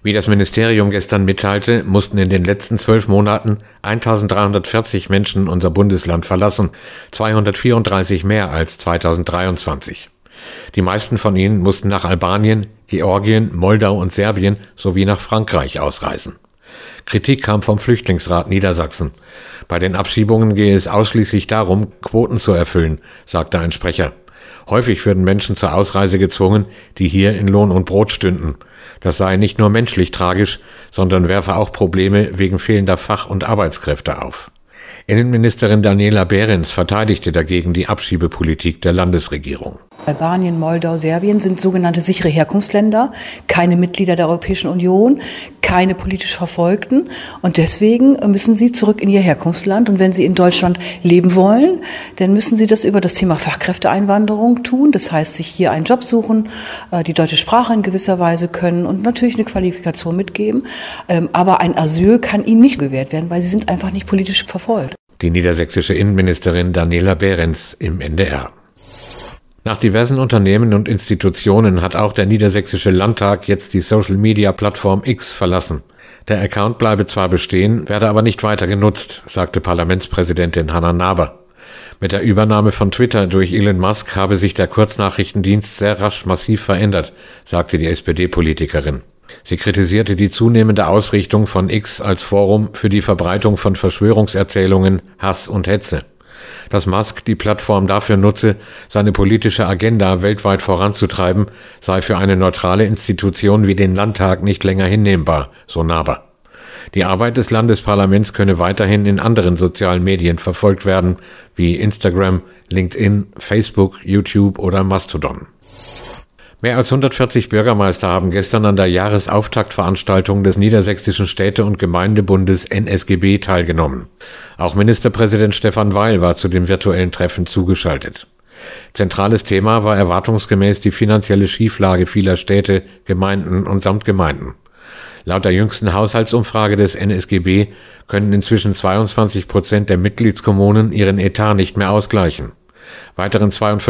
Wie das Ministerium gestern mitteilte, mussten in den letzten 12 Monaten 1.340 Menschen unser Bundesland verlassen, 234 mehr als 2023. Die meisten von ihnen mussten nach Albanien, Georgien, Moldau und Serbien sowie nach Frankreich ausreisen. Kritik kam vom Flüchtlingsrat Niedersachsen. Bei den Abschiebungen gehe es ausschließlich darum, Quoten zu erfüllen, sagte ein Sprecher. Häufig würden Menschen zur Ausreise gezwungen, die hier in Lohn und Brot stünden. Das sei nicht nur menschlich tragisch, sondern werfe auch Probleme wegen fehlender Fach- und Arbeitskräfte auf. Innenministerin Daniela Behrens verteidigte dagegen die Abschiebepolitik der Landesregierung. Albanien, Moldau, Serbien sind sogenannte sichere Herkunftsländer, keine Mitglieder der Europäischen Union, keine politisch Verfolgten. Und deswegen müssen sie zurück in ihr Herkunftsland. Und wenn sie in Deutschland leben wollen, dann müssen sie das über das Thema Fachkräfteeinwanderung tun. Das heißt, sich hier einen Job suchen, die deutsche Sprache in gewisser Weise können und natürlich eine Qualifikation mitgeben. Aber ein Asyl kann ihnen nicht gewährt werden, weil sie sind einfach nicht politisch verfolgt. Die niedersächsische Innenministerin Daniela Behrens im NDR. Nach diversen Unternehmen und Institutionen hat auch der Niedersächsische Landtag jetzt die Social-Media-Plattform X verlassen. Der Account bleibe zwar bestehen, werde aber nicht weiter genutzt, sagte Parlamentspräsidentin Hanna Naber. Mit der Übernahme von Twitter durch Elon Musk habe sich der Kurznachrichtendienst sehr rasch massiv verändert, sagte die SPD-Politikerin. Sie kritisierte die zunehmende Ausrichtung von X als Forum für die Verbreitung von Verschwörungserzählungen, Hass und Hetze. Dass Musk die Plattform dafür nutze, seine politische Agenda weltweit voranzutreiben, sei für eine neutrale Institution wie den Landtag nicht länger hinnehmbar, so Naber. Die Arbeit des Landesparlaments könne weiterhin in anderen sozialen Medien verfolgt werden, wie Instagram, LinkedIn, Facebook, YouTube oder Mastodon. Mehr als 140 Bürgermeister haben gestern an der Jahresauftaktveranstaltung des Niedersächsischen Städte- und Gemeindebundes NSGB teilgenommen. Auch Ministerpräsident Stefan Weil war zu dem virtuellen Treffen zugeschaltet. Zentrales Thema war erwartungsgemäß die finanzielle Schieflage vieler Städte, Gemeinden und Samtgemeinden. Laut der jüngsten Haushaltsumfrage des NSGB können inzwischen 22% der Mitgliedskommunen ihren Etat nicht mehr ausgleichen. Weiteren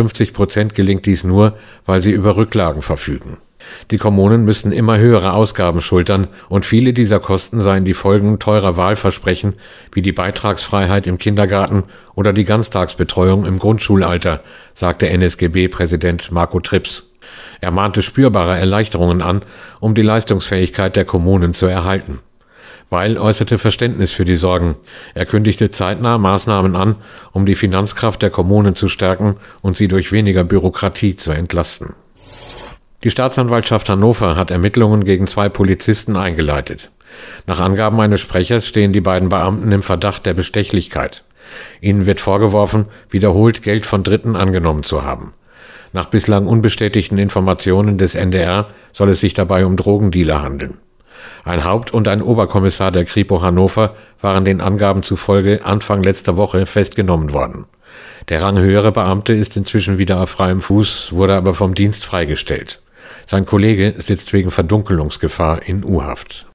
52% gelingt dies nur, weil sie über Rücklagen verfügen. Die Kommunen müssten immer höhere Ausgaben schultern und viele dieser Kosten seien die Folgen teurer Wahlversprechen wie die Beitragsfreiheit im Kindergarten oder die Ganztagsbetreuung im Grundschulalter, sagte NSGB-Präsident Marco Trips. Er mahnte spürbare Erleichterungen an, um die Leistungsfähigkeit der Kommunen zu erhalten. Weil äußerte Verständnis für die Sorgen. Er kündigte zeitnah Maßnahmen an, um die Finanzkraft der Kommunen zu stärken und sie durch weniger Bürokratie zu entlasten. Die Staatsanwaltschaft Hannover hat Ermittlungen gegen 2 Polizisten eingeleitet. Nach Angaben eines Sprechers stehen die beiden Beamten im Verdacht der Bestechlichkeit. Ihnen wird vorgeworfen, wiederholt Geld von Dritten angenommen zu haben. Nach bislang unbestätigten Informationen des NDR soll es sich dabei um Drogendealer handeln. Ein Haupt- und ein Oberkommissar der Kripo Hannover waren den Angaben zufolge Anfang letzter Woche festgenommen worden. Der ranghöhere Beamte ist inzwischen wieder auf freiem Fuß, wurde aber vom Dienst freigestellt. Sein Kollege sitzt wegen Verdunkelungsgefahr in U-Haft.